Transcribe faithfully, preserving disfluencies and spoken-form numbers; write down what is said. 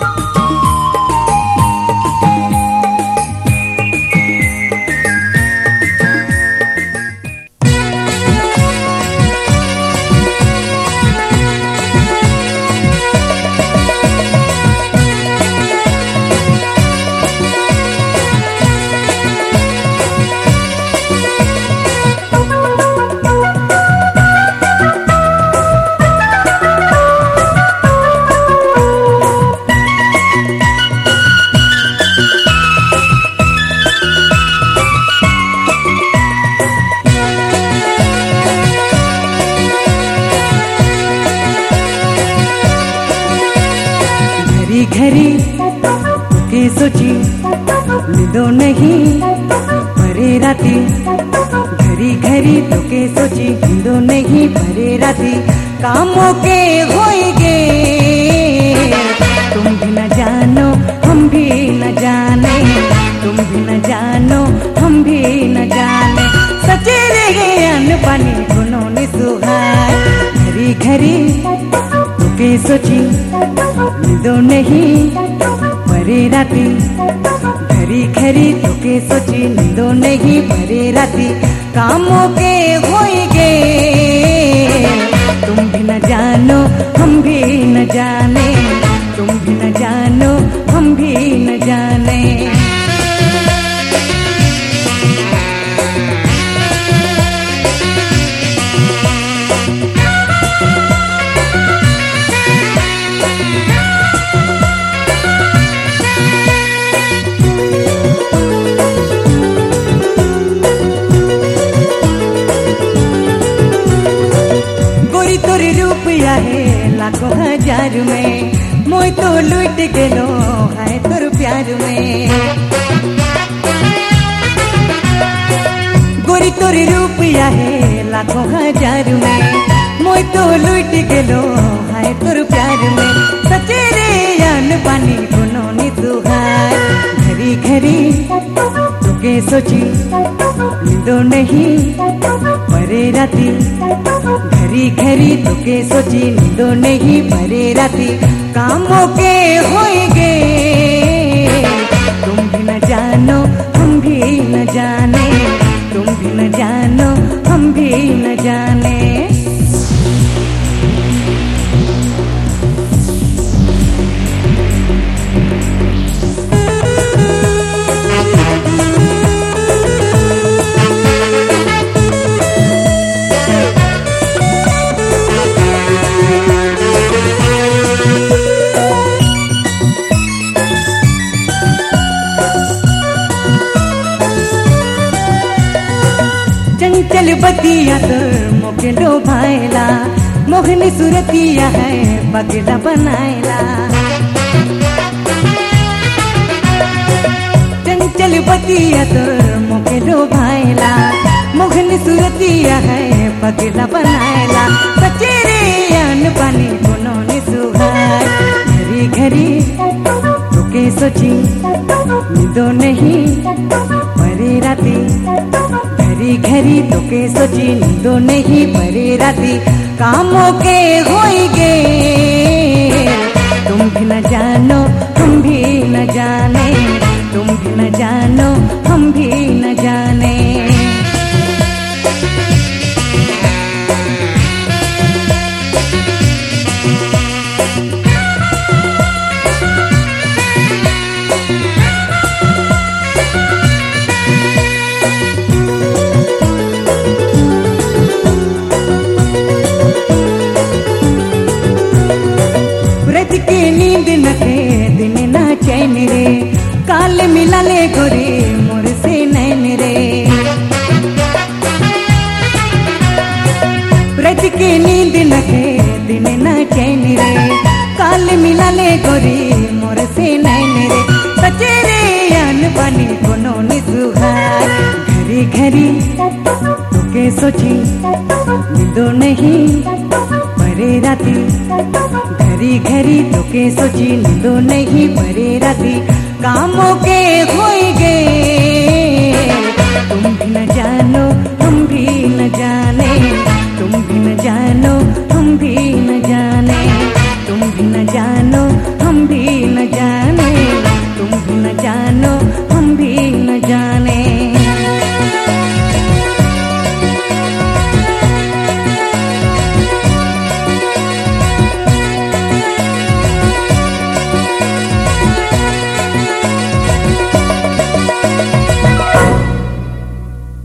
घरी के सोची निदो नहीं परे राती, घरी घरी तो के सोची निदो नहीं परे राती, कामों के होएंगे तुम भी न जानो हम भी न जाने, तुम भी न जानो हम भी न जाने, सचे रहे अन पानी गुनों ने सुहाए, घरी घरी तो के सोची निदो नहीं परे राती, घरी घरी तो के सोची निदो नहीं परे राती, कामों के होएंगे तुम भी न जानो हम भी न जाने, तुम भी न जानो हम भी न जाने। तोरी रुपया है लाखों हजार में, मोय तो लुट गेलो है तोर प्यार में, गोरी तोरी रुपया है लाखों हजार में, मोय तो लुट गेलो है तोर प्यार में, सचे रे अन पानी गुनों ने सुहाए, घरी घरी तो के सोची निदो नहीं परे राती, घरी घरी तो के सोची निदो नहीं परे राती, कामों के होएंगे तुम भी न जानो हम भी न जाने, तुम भी न जानो हम भी न जाने। चंचल बतिया तो मोके लो भाईला, मोहनी सूरतिया है पगला बनाएला, चंचल बतिया तो मोके लो भाईला, मोहनी सूरतिया है पगला बनाएला, सचे रे अन पानी गुनों ने सुहाए, घरी घरी तो के सोची निदो नहीं परे राती, घरी घरी तो के सोची निदो नहीं परे राती, कामों के होएंगे तुम भी न जानो हम भी न जाने, तुम भी न जानो हम भी न जाने। नींद न थे दिन न चैन रे, काल मिला ले गोरे मोर से नैन रे, व्रत के नींद न थे दिन न चैन रे, काल मिला ले गोरे मोर से नैन रे, सचे रे अन पानी गुनों ने सुहाए, घरी घरी तो के सोची निदो नहीं परे राती, घरी घरी तो के सोची निदो नहीं परे राती, कामों के होएंगे तुम भी न जाने।